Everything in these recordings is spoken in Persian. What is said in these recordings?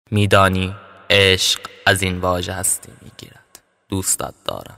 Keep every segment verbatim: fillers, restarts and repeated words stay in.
میدانی عشق از این واژه هستی میگیرد. دوستت دارم.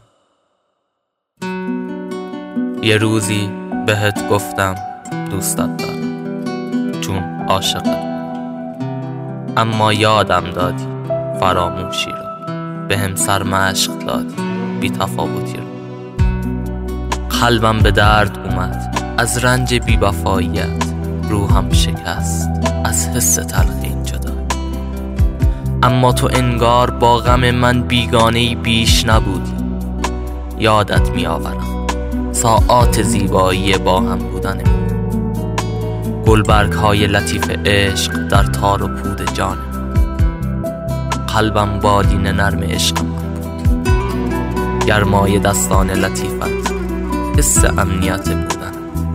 یه روزی بهت گفتم دوستت دارم چون عاشقت، اما یادم دادی فراموشی را، به هم سرمشق دادی بی تفاوتی را. قلبم به درد اومد از رنج بی وفاییت، روحم شکست از حس تلخی جدا. اما تو انگار با غم من بیگانه‌ای بیش نبودی. یادت می آورم ساعات زیبایی با هم بودن، گلبرگ های لطیف عشق در تار و پود جان. قلبم بالین نرم عشق من بود، گرمای دستان لطیفت، حس امنیت بودن.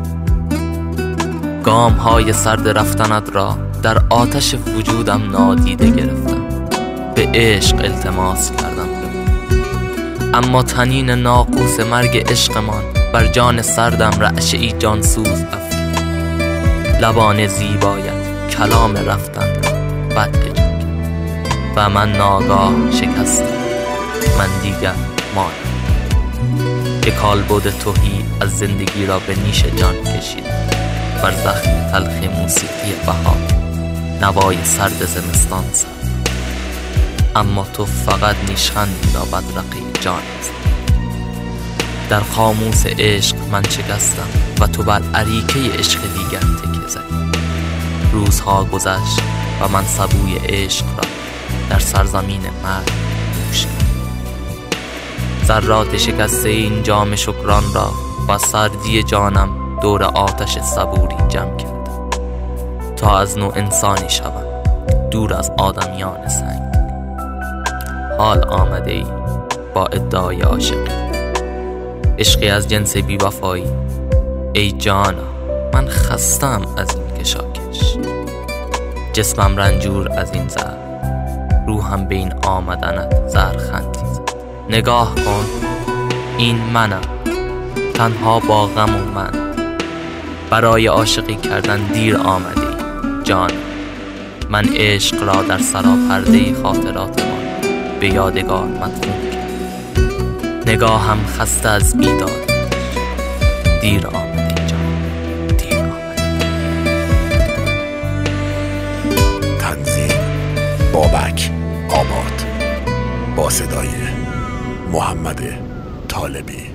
گام های سرد رفتنت را در آتش وجودم نادیده گرفتم، به عشق التماس کردم اما تنین ناقوس مرگ عشقمان بر جان سردم رعشه ای جانسوز افکند. لبان زیبایت کلام رفتن را بد اجاب و من ناگاه شکستم. من دیگر ماندم، که کالبد تهی از زندگی را به نیش جان کشیدم. بر زخم تلخ موسیقی بهار نوای سرد زمستان زد، اما تو فقط نیشخندی را بدرقه جان زد. در قاموس عشق من شکستم و تو بر اریکه عشق دیگر تکیه زدی. روزها گذشت و من سبوی عشق را در سرزمین مرگ نوش کردم. ذرات شکسته این جام شکران را با سردی جانم دور آتش صبوری جمع کردم تا از نوع انسانی شوم، دور از آدمیان سنگ. حال آمده ای با ادعای عاشقی، عشقی از جنس بی وفایی. ای جانا من خستم از این کشاکش، جسمم رنجور از این زهر، روحم به این آمدنت زهرخندی زد. نگاه کن، این منم، تنها با غم و من. برای عاشقی کردن دیر آمده ای جان. من عشق را در سراپرده خاطرات ما به یادگار مدفون کرد. نگاهم خسته از بیداد، دیر آمده جان، دیر آمده. تنظیم بابک آباد با صدای محمد طالبی.